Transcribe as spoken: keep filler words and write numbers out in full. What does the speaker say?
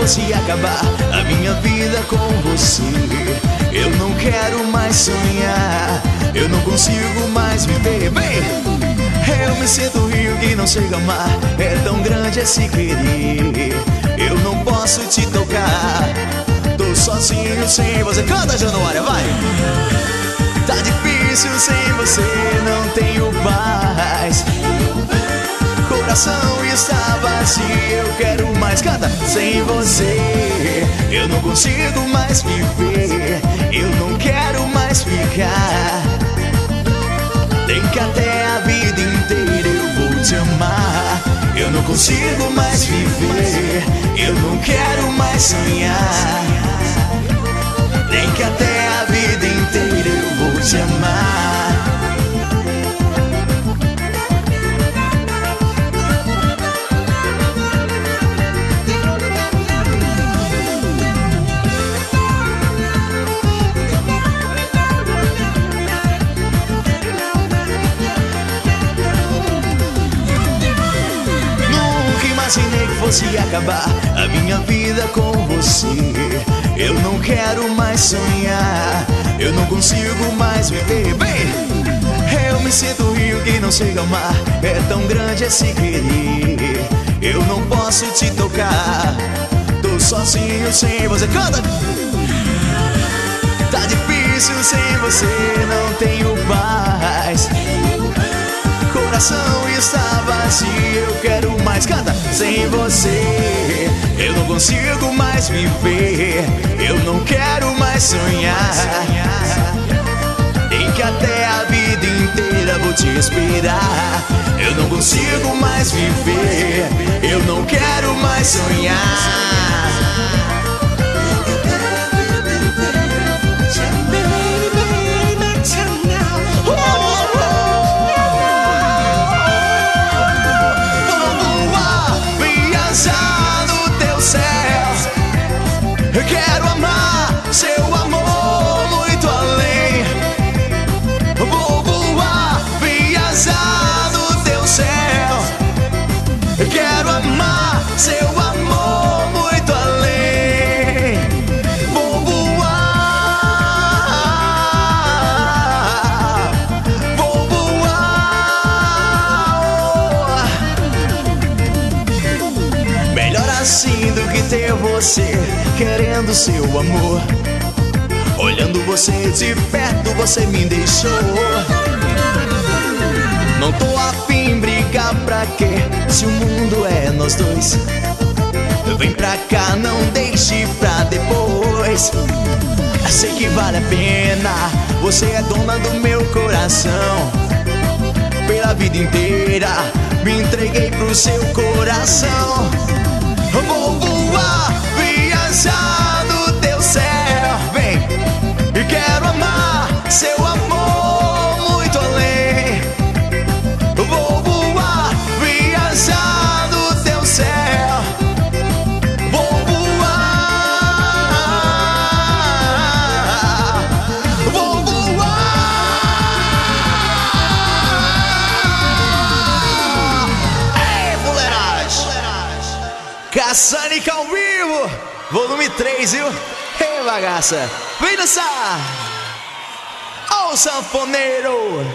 fosse acabar a minha vida com você. Eu não quero mais sonhar, eu não consigo mais viver. Vem! Eu me sinto um rio que não chega ao mar, é tão grande esse querer. Eu não posso te tocar, tô sozinho sem você. Canta, Januária, vai! Tá difícil sem você, não tenho paz. Coração está vazio, eu quero mais. Canta! Sem você eu não consigo mais viver, eu não quero mais ficar. Nem que até a vida inteira eu vou te amar. Eu não consigo mais viver, eu não quero mais sonhar. Nem que até a vida inteira eu vou te amar. Imaginei que fosse acabar a minha vida com você. Eu não quero mais sonhar, eu não consigo mais viver. Bem, eu me sinto um rio que não chega ao mar, é tão grande esse querer. Eu não posso te tocar, tô sozinho sem você. Canta! Tá difícil sem você, não tenho paz. Coração está vazio, eu quero mais. Canta! Sem você eu não consigo mais viver, eu não quero mais sonhar. Nem que até a vida inteira vou te esperar. Eu não consigo mais viver, eu não quero mais sonhar. Eu quero amar seu amor muito além. Vou voar, viajar no teu céu. Eu quero amar seu amor muito além. Vou voar, vou voar. Melhor assim do que ter você querendo seu amor. Olhando você de perto, você me deixou. Não tô afim brigar pra quê, se o mundo é nós dois. Vem pra cá, não deixe pra depois. Sei que vale a pena, você é dona do meu coração. Pela vida inteira me entreguei pro seu coração. Vou voar, viajar no teu céu. Vem, e quero amar seu amor muito além. Vou voar, viajar no teu céu. Vou voar, vou voar. Ei, fuleiragem! Caçanica ao vivo, volume três, viu? Ei, bagaça, vem dançar! Ó o sanfoneiro!